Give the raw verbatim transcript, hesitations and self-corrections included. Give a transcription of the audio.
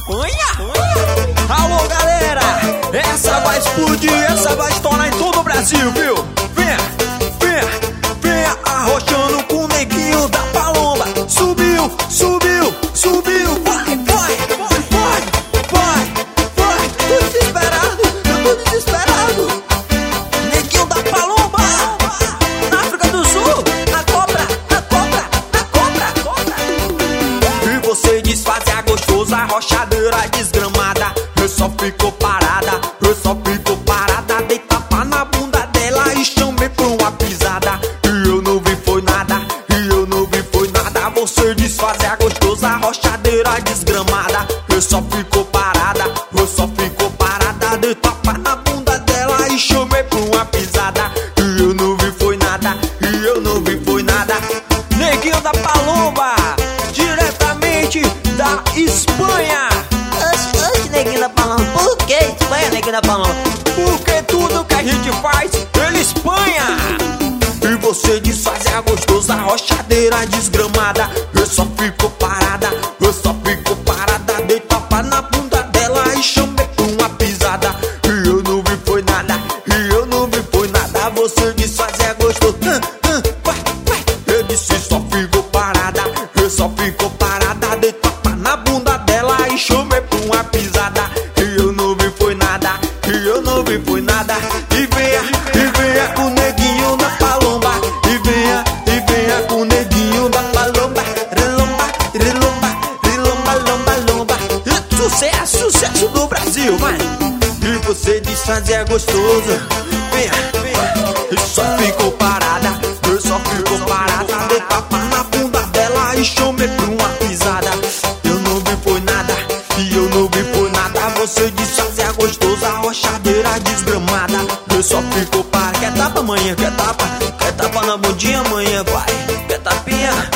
Espanha? Alô, galera, essa vai explodir, essa vai estourar em todo o Brasil, viu? Venha, venha, venha arrochando com o neguinho da Palomba. Subiu, subiu, subiu, vai, vai, vai, vai, vai, vai. Tô desesperado, eu tô desesperado. Neguinho da Palomba, na África do Sul, na cobra, na cobra, na cobra, cobra. E você desfaz a gostosa, rochadeira desgramada. Eu só fico parada, eu só fico parada. Dei tapa na bunda dela e chamei pra uma pisada. E eu não vi foi nada, e eu não vi foi nada. Você desfaz a gostosa, rochadeira desgramada. Eu só fico parada, eu só fico parada. Dei tapa na bunda dela e chamei pra uma pisada. E eu não vi foi nada, e eu não vi foi nada. Neguinho da Palomba, diretamente da Espanha. Oxe, oxe, neguinho da Palomba. Por que Espanha, neguinho da Palomba? Porque tudo que a gente faz, ele Espanha. E você desfaz a gostosa, rochadeira desgramada. Eu só fico parada, eu só fico parada. Dei tapa na bunda dela e chamei pra uma pisada. E eu não vi foi nada, e eu não vi foi nada. Você desfaz a gostosa, uh, uh, vai, vai. Eu disse só fico parada, eu só fico parada. Dei tapa na bunda dela e chamei pra uma pisada. E eu não vi foi nada, e eu não vi foi nada. E venha, e venha com o neguinho da Palomba. E venha, e venha com o neguinho da Palomba. Relomba, relomba, relomba, lomba, lomba. Sucesso, sucesso do Brasil, vai. E você desfaz é gostoso. Venha, venha. Eu só fico parada, eu só fico parada. Dei tapa na bunda dela e chamei pra uma pisada. Eu não vi foi nada, e eu não vi foi nada. Você desfaz é gostosa, rochadeira desgramada. Eu só fico parada. Quer tapa, amanhã, quer tapa? Quer tapa na bundinha, amanhã, vai. Quer tapinha?